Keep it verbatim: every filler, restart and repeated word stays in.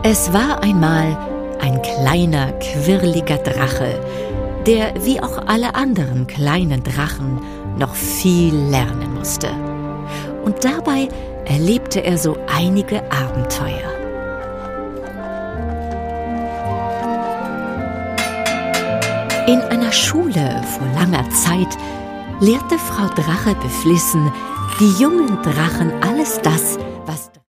Es war einmal ein kleiner, quirliger Drache, der wie auch alle anderen kleinen Drachen noch viel lernen musste. Und dabei erlebte er so einige Abenteuer. In einer Schule vor langer Zeit lehrte Frau Drache beflissen die jungen Drachen alles das, was